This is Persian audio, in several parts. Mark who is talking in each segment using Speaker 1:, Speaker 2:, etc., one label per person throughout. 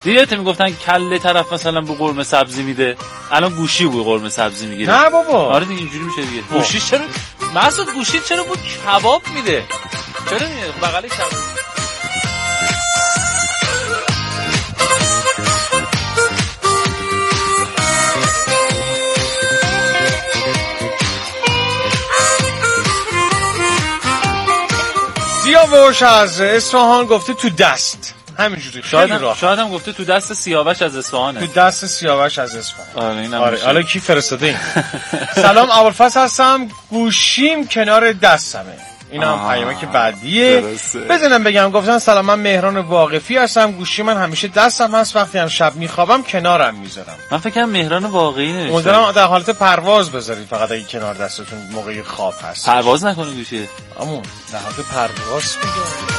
Speaker 1: دیدت میگفتن کله طرف مثلا بو قرمه سبزی میده، الان گوشی بو قرمه سبزی میگیره.
Speaker 2: نه بابا.
Speaker 1: آره دیگه اینجوری میشه دیگه. گوشی چرا مسعود گوشی چرا بو کباب میده؟ چرا بغل کباب؟
Speaker 2: سیاوش از اصفهان گفته تو دست، همینجوری خیلی راه.
Speaker 1: شاید هم گفته تو دست سیاوش از اصفهانه.
Speaker 2: تو دست سیاوش از اصفهان.
Speaker 1: آره اینم.
Speaker 2: آره حالا کی فرستاده این؟ سلام ابوالفضل هستم، گوشیم کنار دستمه. اینا هم پیامک بعدیه. بزنم بگم گفتن سلام من مهران واقفی هستم، گوشی من همیشه دستم هست، وقتی هم شب میخوابم کنارم میذارم.
Speaker 1: من فکر کنم مهران واقعی نوشته.
Speaker 2: امیدوارم در حالت پرواز بذارید فقط اگه کنار دستتون موقع خواب هست.
Speaker 1: پرواز نکنه گوشی.
Speaker 2: امون در حالت پرواز میگه.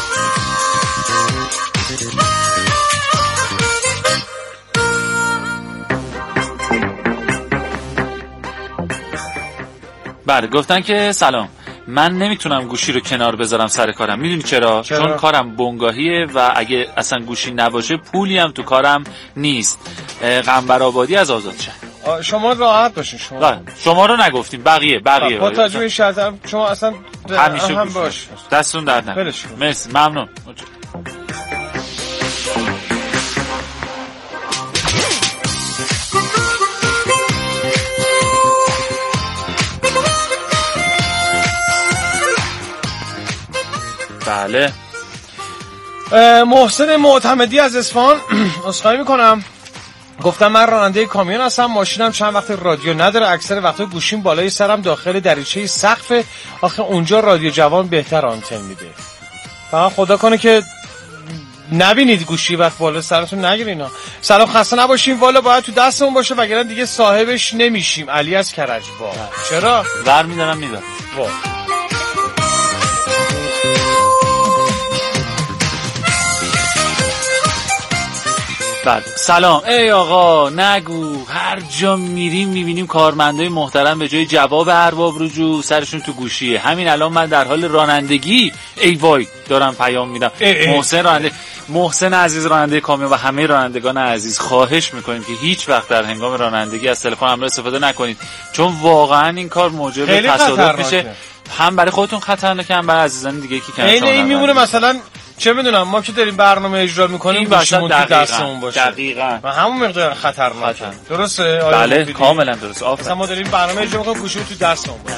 Speaker 1: بله گفتن که سلام من نمیتونم گوشی رو کنار بذارم سر کارم. میدونی چرا؟ چون کارم بنگاهیه و اگه اصلا گوشی نباشه پولی هم تو کارم نیست. قنبرآبادی از آزادشهر.
Speaker 2: شما راحت باشین.
Speaker 1: شما رو نگفتیم، بقیه
Speaker 2: با توجه به شرط شما اصلا
Speaker 1: همیشه
Speaker 2: هم باش.
Speaker 1: دستون درد نکنه. مرسی ممنون. بله
Speaker 2: محسن معتمدی از اصفهان عذرخواهی میکنم، گفتم من راننده کامیون هستم، ماشینم چند وقت رادیو نداره، اکثر وقتا گوشیم بالای سرم داخل دریچه سقف، آخه اونجا رادیو جوان بهتر آنتن میده. فقط خدا کنه که نبینید گوشی وقت بالا سرتون نگیرینا. سلام خسته نباشیم، والا باید تو دستمون باشه وگرنه دیگه صاحبش نمیشیم. علی از کرجبا. چرا؟
Speaker 1: ور میدارم میبرم. بله سلام. ای آقا نگو، هر جا میریم میبینیم کارمندای محترم به جای جواب ارباب رجوع سرشون تو گوشیه. همین الان من در حال رانندگی ای وای دارم پیام میدم. محسن عزیز راننده کامیون و همه رانندگان عزیز خواهش میکنیم که هیچ وقت در هنگام رانندگی از تلفن همراه استفاده نکنید، چون واقعا این کار موجب تصادف میشه، هم برای خودتون خطرناکه هم برای عزیزان دیگه که کنار شما.
Speaker 2: این میمونه مثلا چه میدونم ما که داریم برنامه اجرا میکنیم گوشیمون تو دستمون باشه.
Speaker 1: دقیقاً.
Speaker 2: و همون مقدار خطرناکه. درسته؟
Speaker 1: بله کاملا درست.
Speaker 2: مثلا ما داریم برنامه اجرا میکنیم گوشیمون تو دستمون باشه.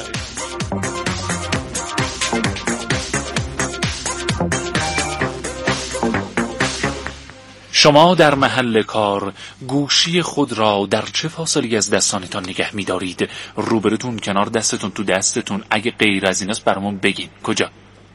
Speaker 1: شما در محل کار گوشی خود را در چه فاصله از دستانتان نگه می‌دارید؟ روبروتون، کنار دستتون، تو دستتون؟ اگه غیر از ایناست برامون بگین. کجا؟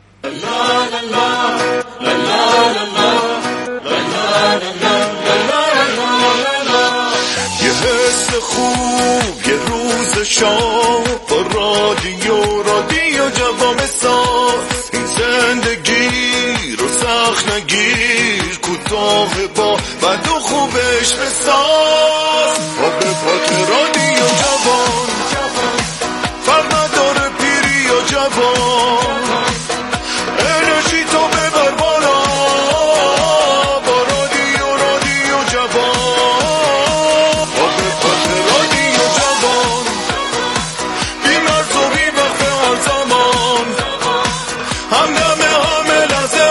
Speaker 3: یه حس خوب، یه روز شام با رادیو جوام ساز، این زندگی رو سخت نگیر، کوتاه با بد و خوبش بساز. با به پات رادیو جوان، فرق نداره پیری یا جوان، انرژی تو ببر بالا با رادیو جوان. با به پات رادیو جوان، بی مرز و بی وقت هر زمان، همدم همه لحظه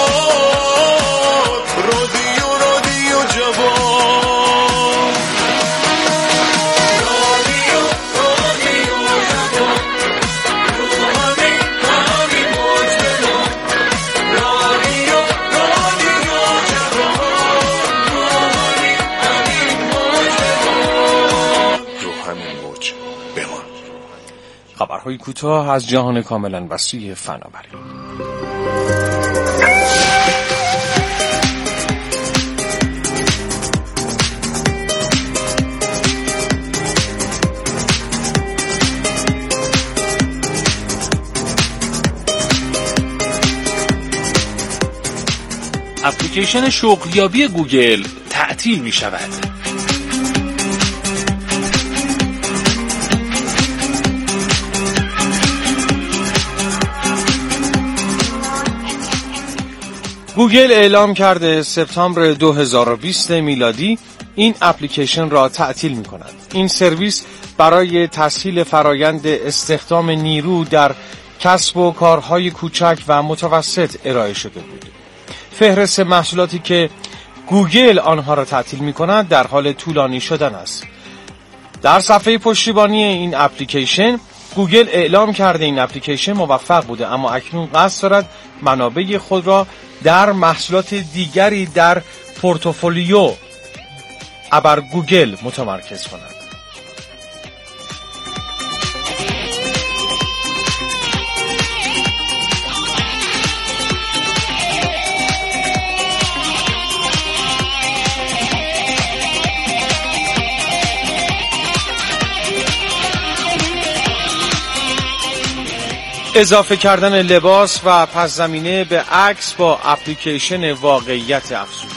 Speaker 3: هات، رادیو جوان.
Speaker 2: خبرهای کوتاه از جهان کاملا وسیع فناوری.
Speaker 1: اپلیکیشن شغلیابی گوگل تعطیل می شود.
Speaker 2: گوگل اعلام کرده سپتامبر 2020 میلادی این اپلیکیشن را تعطیل می کند. این سرویس برای تسهیل فرایند استخدام نیرو در کسب و کارهای کوچک و متوسط ارائه شده بود. فهرست محصولاتی که گوگل آنها را تعطیل می کند در حال طولانی شدن است. در صفحه پشتیبانی این اپلیکیشن گوگل اعلام کرده این اپلیکیشن موفق بوده، اما اکنون قصد دارد منابع خود را در محصولات دیگری در پورتفولیو ابر گوگل متمرکز کند. اضافه کردن لباس و پس زمینه به عکس با اپلیکیشن واقعیت افزوده.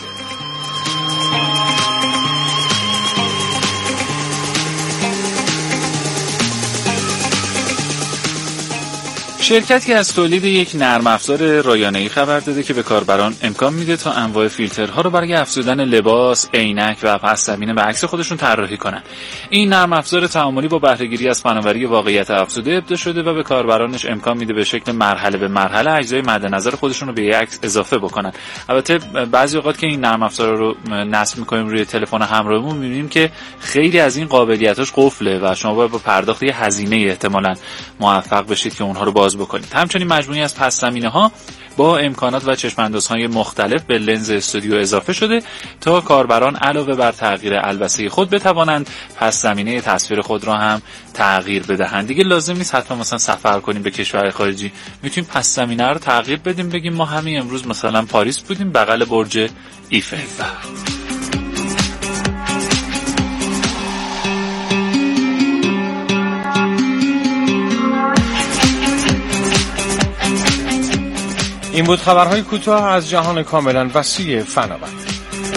Speaker 1: شرکتی از تولید یک نرم افزار رایانه‌ای خبر داده که به کاربران امکان میده تا انواع فیلترها رو برای افزودن لباس، عینک و پس زمینه به عکس خودشون طراحی کنن. این نرم افزار تعاملی با بهره‌گیری از فناوری واقعیت افزوده ابداع شده و به کاربرانش امکان میده به شکل مرحله به مرحله اجزای مد نظر خودشون رو به یک عکس اضافه بکنن. البته بعضی اوقات که این نرم افزار رو نصب می‌کنیم روی تلفن همراهمون می‌بینیم که خیلی از این قابلیتاش قفله و شما باید با پرداخت یه هزینه احتمالاً موفق بشید که اونها رو باز بکنید. همچنین مجموعی از پس زمینه‌ها با امکانات و چشم‌اندازهای مختلف به لنز استودیو اضافه شده تا کاربران علاوه بر تغییر البسه خود بتوانند پس زمینه تصویر خود را هم تغییر بدهند. دیگه لازم نیست حتما مثلا سفر کنیم به کشور خارجی، میتونیم پس زمینه رو تغییر بدیم، بگیم ما همین امروز مثلا پاریس بودیم بغل برج ایفل.
Speaker 2: این بود خبرهای کوتاه از جهان کاملا وسیع فناوری.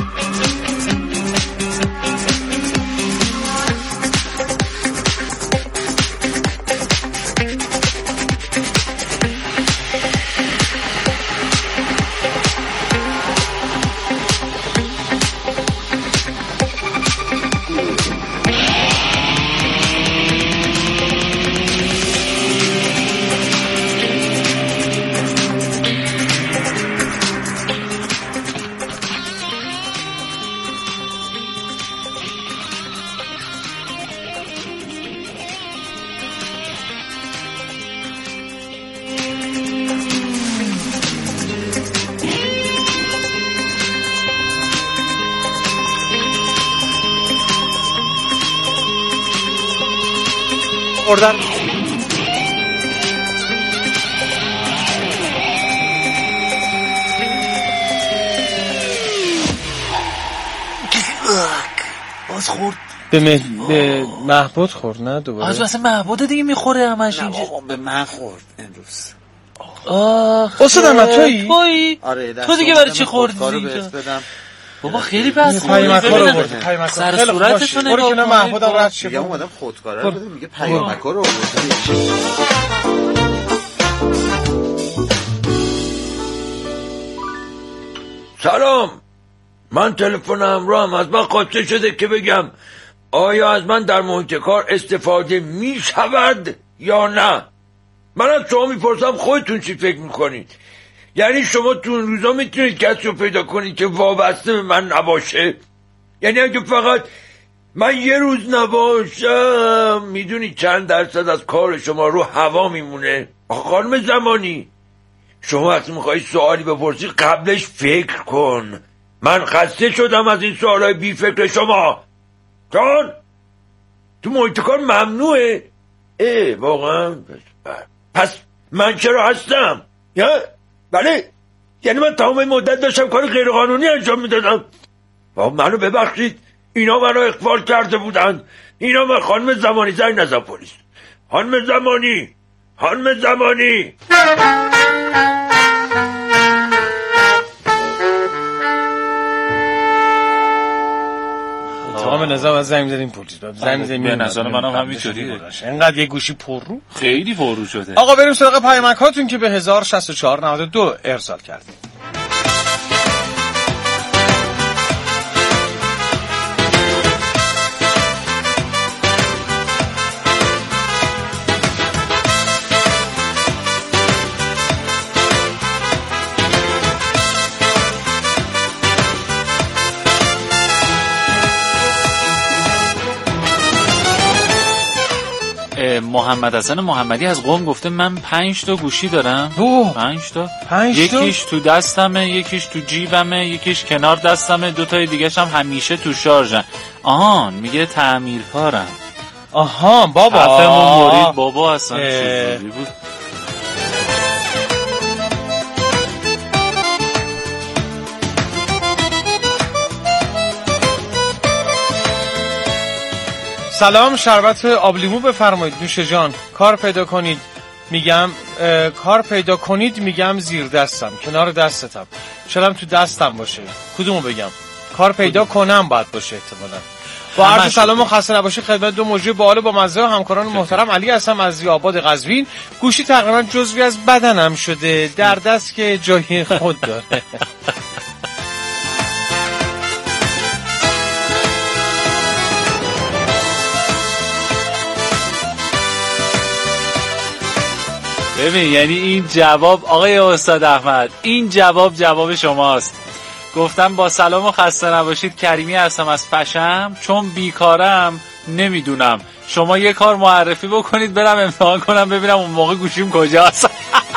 Speaker 2: اردن
Speaker 4: باز خورد
Speaker 2: به محبود خورد نه دوباره
Speaker 4: از مثلا محبود دیگه میخوره همش اینجا.
Speaker 5: به من خورد امروز.
Speaker 2: استاد احمد تویی؟
Speaker 5: آره
Speaker 4: تو دیگه برای چی خوردی اینجا؟ بابا خیلی بس
Speaker 2: پیامک‌ها رو آورد.
Speaker 4: سر صورتتون نگاه
Speaker 2: برو که محبودم رد شد.
Speaker 5: میگم اومدم خودکاره رو بده، میگه پیامک‌ها رو آورد.
Speaker 6: سلام، من تلفن همراهم از من خواسته شده که بگم آیا از من در محیط کار استفاده می شود یا نه. من از شما میپرسم خودتون چی فکر میکنید؟ یعنی شما تو اون روزا میتونید کسی رو پیدا کنید که وابسته به من نباشه؟ یعنی اگه فقط من یه روز نباشم میدونید چند درصد از کار شما رو هوا میمونه؟ خانم زمانی، شما وقتی میخوایی سوالی بپرسی قبلش فکر کن. من خسته شدم از این سوالای بی فکر شما. جان تو محیط کار ممنوعه؟ واقعا؟ پس من چرا هستم؟ بله، یعنی من تمام مدت داشتم کار غیرقانونی انجام میدادم. منو ببخشید، اینا منو اغفال کرده بودن. اینا من خانم زمانی زنگ نزن پلیس. خانم زمانی
Speaker 2: تمام نظام از زنگ می‌زدیم پلیس. زنگ می‌زدیم.
Speaker 1: به نظر منم همینطوریه.
Speaker 2: اینقدر یه گوشی پررو
Speaker 1: خیلی پررو شده.
Speaker 2: آقا بریم سراغ پیامک‌هاتون که به 106492 ارسال کردیم.
Speaker 1: محمد حسن محمدی از قم گفته من 5 تا گوشی دارم. 5 تا. یکیش تو دستمه، یکیش تو جیبمه، یکیش کنار دستمه، 2 تای دیگه‌ش هم همیشه تو شارژن. آهان میگه تعمیرکارم.
Speaker 2: آها بابا
Speaker 1: حرفمون برید بابا، اصلا چجوری بود؟
Speaker 2: سلام، شربت آبلیمو بفرمایید نوش جان. کار پیدا کنید میگم زیر دستم، کنار دستتم، شلم تو دستم باشه. کدومو بگم؟ کار پیدا کنم باید باشه احتمالاً. با عرض سلام و خسته نباشید خدمت 2 مجری باحال با مزه و همکاران محترم. علی هستم از زیاباد قزوین. گوشی تقریبا جزوی از بدنم شده، در دست که جای خود داره.
Speaker 1: ببین یعنی این جواب آقای استاد احمد، این جواب شماست. گفتم با سلام و خسته نباشید، کریمی هستم از پشم، چون بیکارم نمیدونم شما یه کار معرفی بکنید برم امتحان کنم ببینم اون موقع گوشیم کجاست.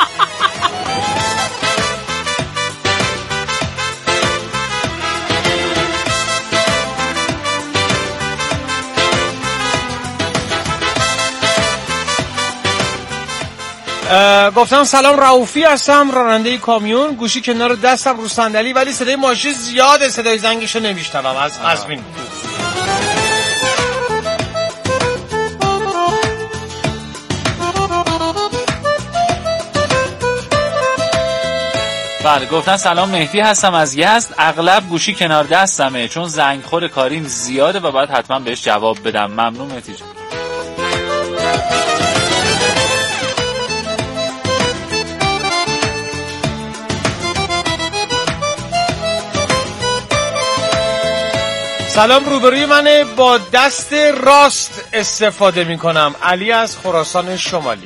Speaker 2: گفتم سلام، رؤوفی هستم، راننده کامیون، گوشی کنار دستم رو صندلی، ولی صدای ماشین زیاده، صدای زنگشو نمیشنوم. از قزوین.
Speaker 1: بله گفتن سلام، مهدی هستم از یزد، اغلب گوشی کنار دستمه چون زنگخور کاریم زیاده و باید حتما بهش جواب بدم. ممنون مهدی جان.
Speaker 2: سلام، روبروی منه، با دست راست استفاده می کنم. علی از خراسان شمالی.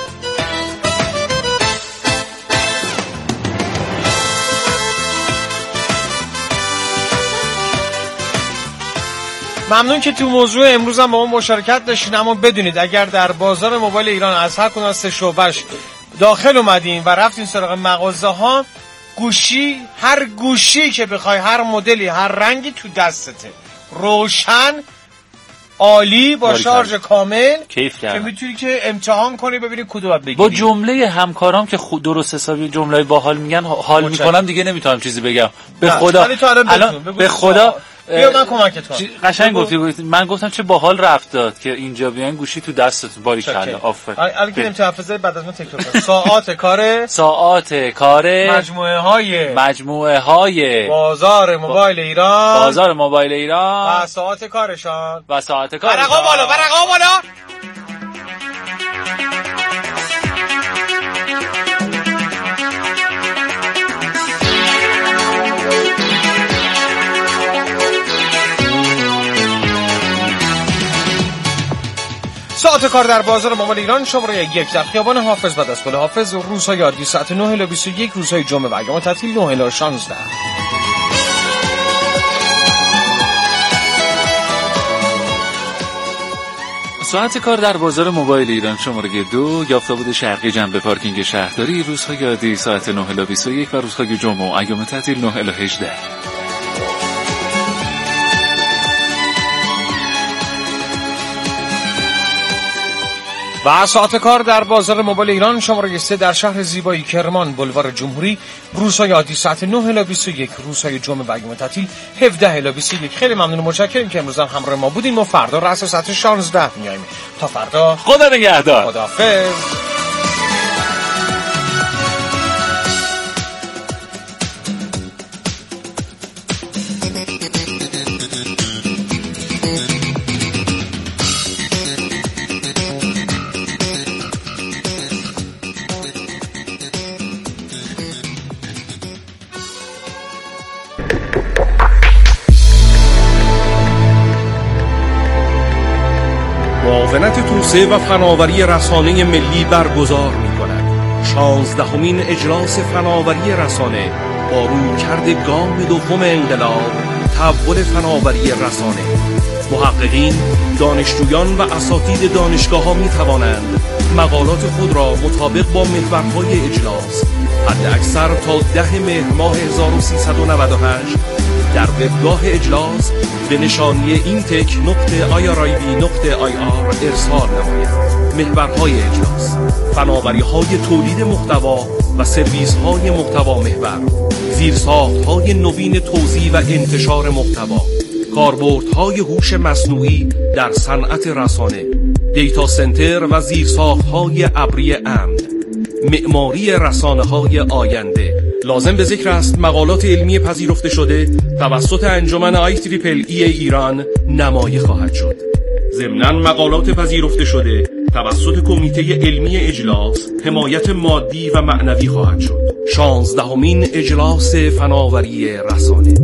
Speaker 2: ممنون که تو موضوع امروزم با ما مشارکت داشتین. اما بدونید اگر در بازار موبایل ایران از هر کدوم از 3 شعبه‌اش داخل اومدین و رفتین سراغ مغازه ها، گوشی، هر گوشی که بخوای، هر مدلی، هر رنگی تو دستته، روشن، عالی، با شارژ کامل،
Speaker 1: کیف
Speaker 2: که میتونی که امتحان کنی ببینی کدوم بگیری.
Speaker 1: با جمله همکارام که درست حسابی جمله باحال میگن حال میکنم، دیگه نمیتونم چیزی بگم. به خدا الان به خدا
Speaker 2: بیا من کمکت کنم.
Speaker 1: قشنگ گفتی. من گفتم چه باحال رفت داد که اینجا بیان گوشی تو دستتون. باریکلا، آفرین.
Speaker 2: الان که نمیتونم حافظه بعد از من تکرار کنم. ساعات کار مجموعه های بازار موبایل ایران و ساعات کارشان. برقا بالا. ساعت کار در بازار موبایل ایران شماره 1 در خیابان حافظ بعد از گل حافظ، روزهای عادی ساعت 9 الی 21، روزهای جمعه و ایام تعطیل 9 الی 16.
Speaker 1: ساعت کار در بازار موبایل ایران شماره 2، یافت‌آباد شرقی جنب پارکینگ شهرداری، روزهای عادی ساعت 9 الی 21 و روزهای جمعه و ایام تعطیل 9 الی 18.
Speaker 2: و ساعت کار در بازار موبایل ایران شماره 3 در شهر زیبای کرمان، بلوار جمهوری، روزهای عادی ساعت 9 الی 21، روزهای جمعه و ایام تعطیل 17 الی 21. خیلی ممنون و متشکرم که امروز هم همراه ما بودیم و فردا رأس ساعت 16 میایم. تا فردا،
Speaker 1: خدا نگهدار.
Speaker 2: خداحافظ.
Speaker 7: معاونت توسعه و فناوری رسانه ملی برگزار می‌کند 16مین اجلاس فناوری رسانه با رویکرد گام دوم انقلاب تحول فناوری رسانه. محققین، دانشجویان و اساتید دانشگاه‌ها می‌توانند مقالات خود را مطابق با محورهای اجلاس حد اکثر تا 10 مهر ماه 1398 در وبگاه اجلاس به نشانی intech.irib.ir ارسال نمایند. محورهای اجلاس: فناوری‌های تولید محتوا و سرویس‌های محتوا محور، زیرساخت‌های نوین توزیع و انتشار محتوا، کاربردهای هوش مصنوعی در صنعت رسانه، دیتا سنتر و زیرساخت‌های ابری امن، معماری رسانه‌های آینده. لازم به ذکر است مقالات علمی پذیرفته شده توسط انجمن IEEE ایران نمایه خواهد شد. ضمناً مقالات پذیرفته شده توسط کمیته علمی اجلاس حمایت مادی و معنوی خواهد شد. 16مین اجلاس فناوری رسانه.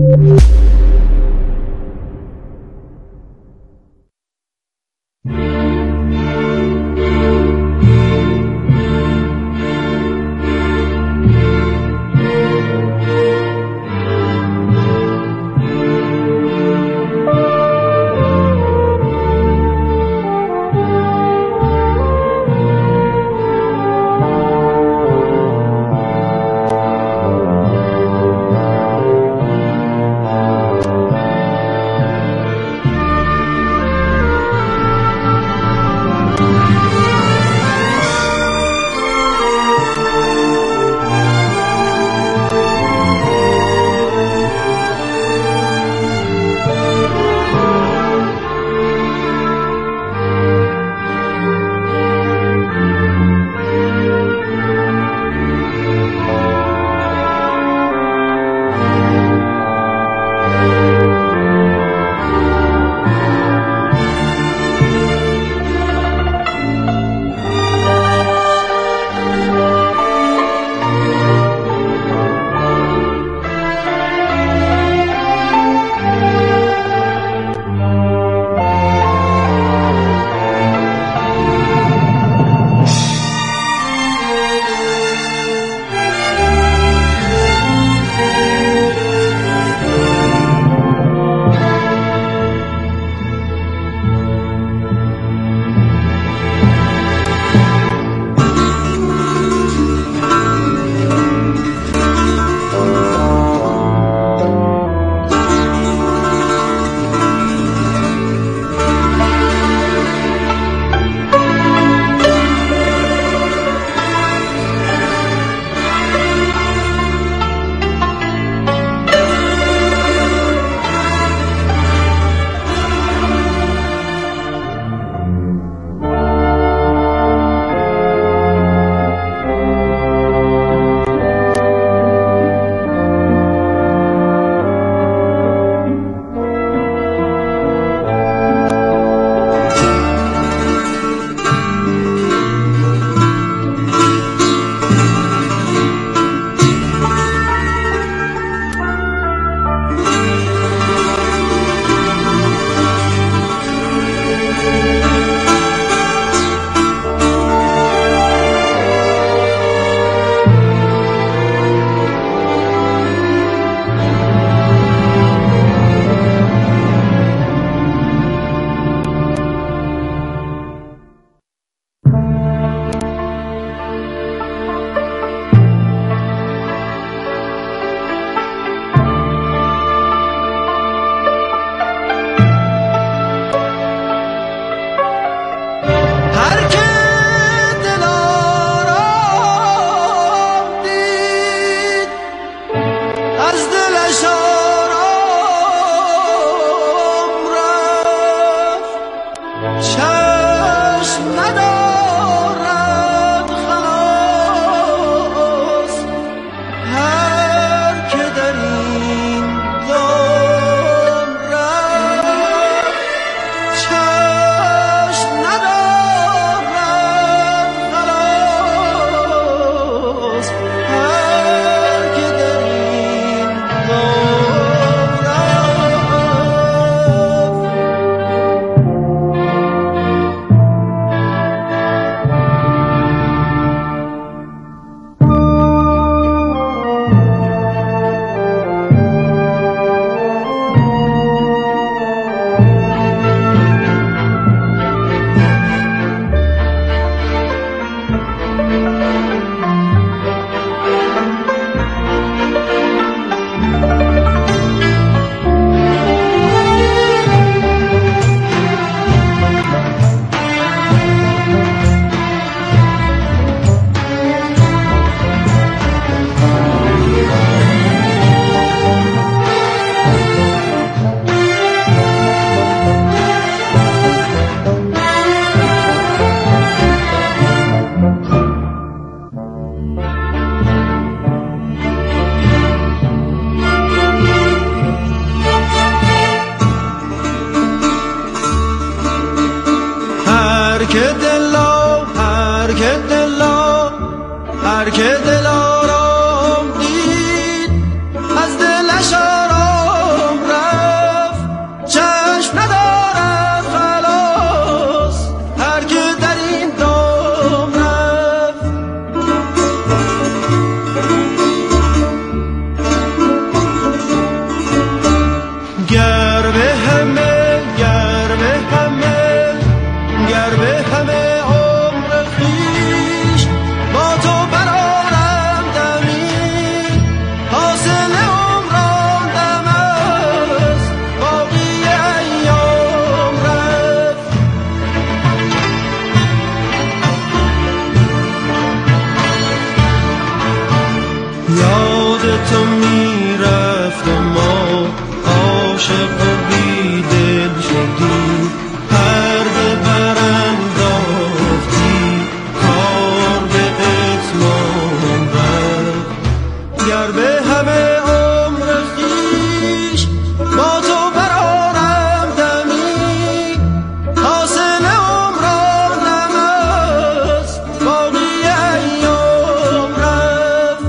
Speaker 8: که دلا هر که دلا هر که دلارام دید از دلش آرام رفت چشم ندارد خلاص هر که در این دام رفت گر به همه گر به همه گر به همه عمر خویش با تو برآرم دمی حاصل عمران دم است باقی ایام رفت یاد تو میرفت و ما عاشق و بیدل شدیم پرده برانداختی کار به اتمام رفت گر به همه عمر خویش با تو برآرم دمی حاصل عمران دم است باقی ایام رفت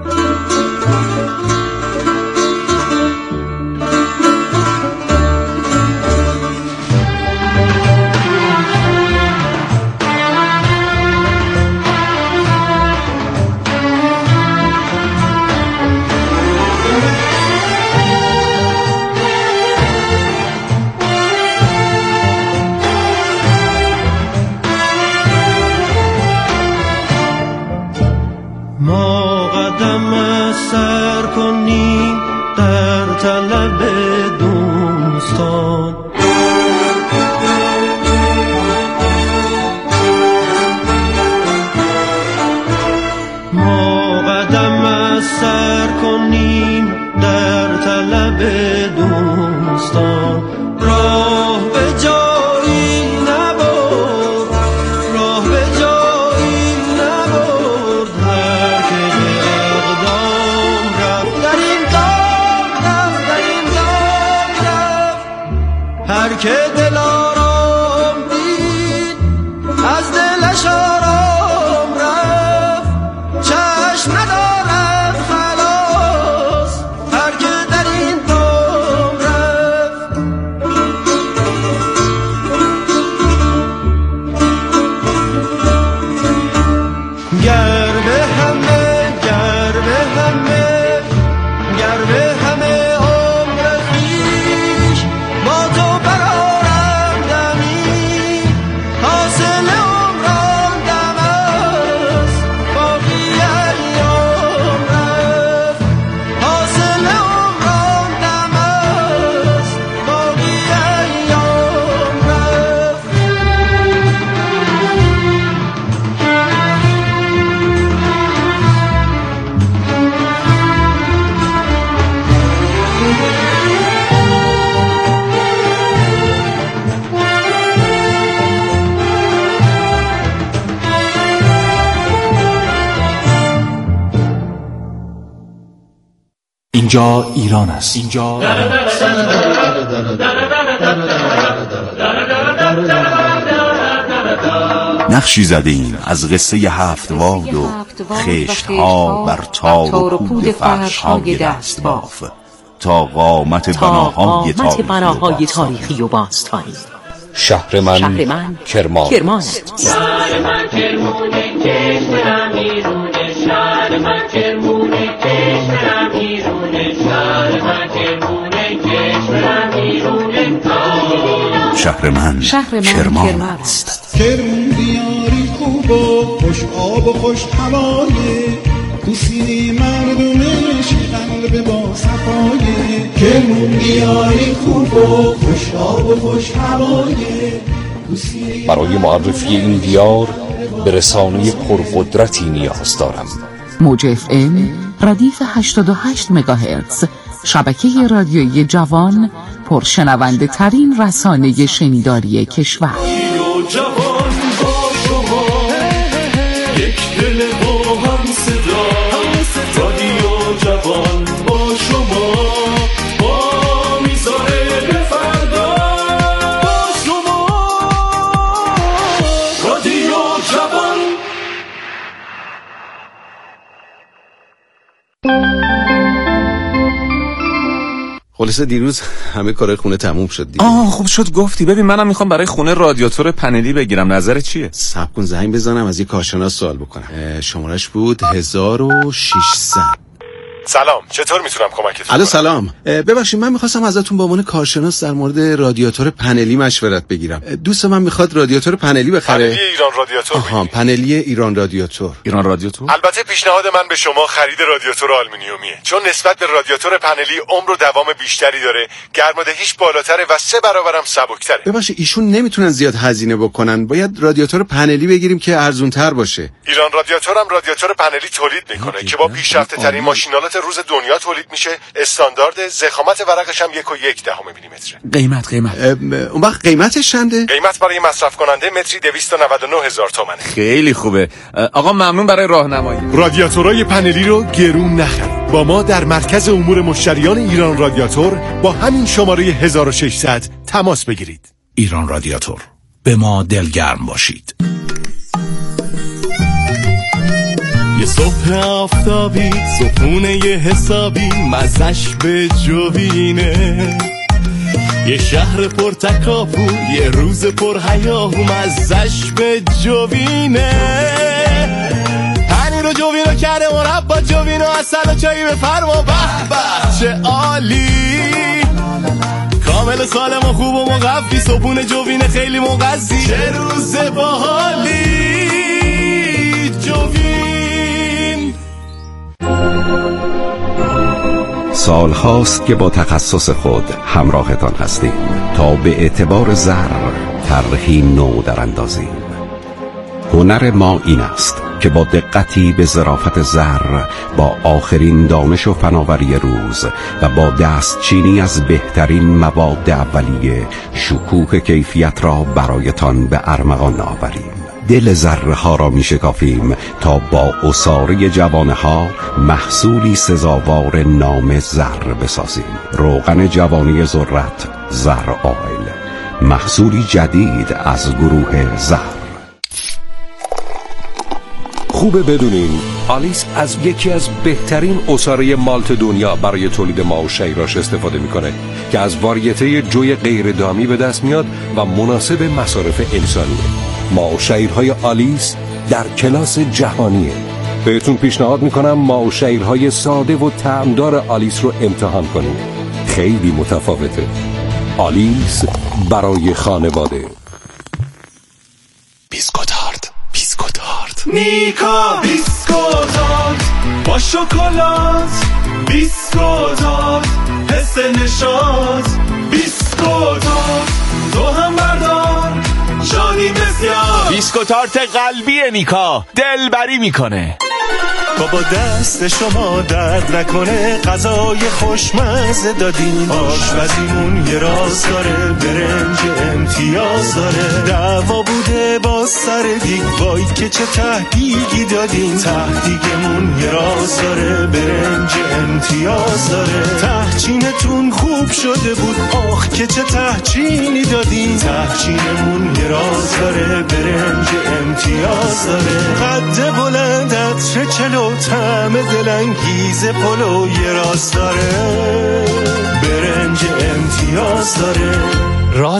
Speaker 8: ما قدم از سر کنیم در طلب دوستان ما قدم از سر کنیم در طلب دوستان راه به جایی نبرد راه به جایی نبرد هر که به اقدام رفت در این دام رفت در این دام رفت هر که دلارام دید از دلش آرام رفت چشم ندارد خلاص هر که در این دام رفت گر به همه گر به همه گر به همه عمر خویش با تو برآرم دمی حاصل عمران دم است باقی ایام رفت حاصل عمران دم است باقی ایام رفت
Speaker 7: اینجا ایران است. اینجا
Speaker 9: نقشی زدیم از قصه هفت‌واد و خشت‌ها بر تار و پود فرش‌های دستباف تا قامت بناهای تاریخی و باستانی.
Speaker 7: شهر من کرمان.
Speaker 10: شهر من کرمونه کشورم ایرونه شهر من کرمونه کشورم ایرونه شهر من کرمونه کشورم ایرونه
Speaker 9: شهر من کرمان است.
Speaker 11: کرمون دیاری خوب و خوش آب و خوش هوایه تو سینه مردمش قلب با صفایه کرمون دیاری خوب و خوش آب و خوش هوایه.
Speaker 7: برای معرفی این دیار به رسانه پرقدرتی نیاز دارم.
Speaker 12: موج FM ردیف 88 مگاهرتز، شبکه رادیویی جوان، پرشنونده ترین رسانه شنیداری کشور.
Speaker 3: جوان با شما یک دل با هم صدا رادیو جوان با شما با میذاره به فردا با شما
Speaker 13: خلاصه دیروز همه کار خونه تموم شد دیگه.
Speaker 14: خوب شد گفتی. ببین منم میخوام برای خونه رادیاتور پنلی بگیرم، نظر چیه؟
Speaker 13: صبر کن زنگ بزنم از یه کارشناس سوال بکنم. شمارش بود 1600.
Speaker 15: سلام، چطور میتونم کمکتون کنم؟
Speaker 13: الو سلام، ببخشید من میخواستم ازتون به عنوان کارشناس در مورد رادیاتور پنلی مشورت بگیرم. دوست من میخواد رادیاتور پنلی بخره.
Speaker 15: پنلی ایران رادیاتور.
Speaker 13: پنلی ایران رادیاتور.
Speaker 14: ایران رادیاتور؟
Speaker 15: البته پیشنهاد من به شما خرید رادیاتور آلومینیومیه، چون نسبت به رادیاتور پنلی عمر و دوام بیشتری داره، گرمادهیش بالاتره و 3 برابرم سبکتره.
Speaker 13: ببخشید ایشون نمیتونن زیاد هزینه بکنن، باید رادیاتور پنلی بگیریم که ارزان‌تر باشه.
Speaker 15: ایران رادیاتور هم رادیاتور پنلی تولید میکنه که با پیشرفته ترین ماشینالات روز دنیا تولید میشه. استاندارد ضخامت ورقش هم 1.1 میلیمتره.
Speaker 14: قیمت
Speaker 13: اون وقت قیمتش چنده؟
Speaker 15: قیمت برای مصرف کننده متری 299,000 تومانه.
Speaker 14: خیلی خوبه آقا، ممنون برای راهنمایی.
Speaker 15: رادیاتورای پنلی رو گرون نخرید. با ما در مرکز امور مشتریان ایران رادیاتور با همین شماره 1600 تماس بگیرید.
Speaker 7: ایران رادیاتور، به ما دلگرم باشید.
Speaker 3: یه صبح آفتابی، صبحونه یه حسابی، مزش به جوینه. یه شهر پر تکاپو، یه روز پر هیاهو، مزش به جوینه. پنیر و جوینو کرده مربا، جوینو اصل و چایی بفرما، به به چه عالی. کامل سالم و خوب و مقوی، صبحونه جوینه خیلی مغذی، چه روز باحالی.
Speaker 16: سال هاست که با تخصص خود همراهتان هستیم تا به اعتبار زر طرحی نو در اندازیم. هنر ما این است که با دقتی به ظرافت زر، با آخرین دانش و فناوری روز و با دستچینی از بهترین مواد اولیه، شکوه کیفیت را برایتان به ارمغان آوریم. دل ذره ها را می شکافیم تا با عصاره جوانه ها محصولی سزاوار نام زر بسازیم. روغن جوانی ذرت زر آیل، محصولی جدید از گروه زر.
Speaker 7: خوبه بدونین آلیس از یکی از بهترین عصاره مالت دنیا برای تولید ماو شیراش استفاده میکنه که از واریته جوی غیر دامی به دست میاد و مناسب مصارف انسانیه. ماو شیرهای آلیس در کلاس جهانیه. بهتون پیشنهاد میکنم ماو شیرهای ساده و طعمدار آلیس رو امتحان کنید. خیلی متفاوته. آلیس برای خانواده.
Speaker 3: بیسکوتارد نیکا، بیسکوتارد با شکلات، بیسکوتارد حس نشاط، بیسکوتارد تو هم بردار شادی بسیار.
Speaker 17: بیسکوتارت قلبی نیکا دلبری میکنه.
Speaker 3: بابا دست شما درد نکنه، غذای خوشمزه دادین، آشپزیمون یه راز داره، برنج امتیاز داره. دعوا بوده با سر دیگ، وای که چه تهدیگی دادین، تهدیگمون یه راز داره، برنج امتیاز داره. تهچینتون خوب شده بود، آخ که چه تهچینی دادین، تهچینمون یه راز داره، برنج امتیاز داره. قد بلند عطر چلو، طعم دلانگیز پلو یه راست داره، برنج امتیاز داره.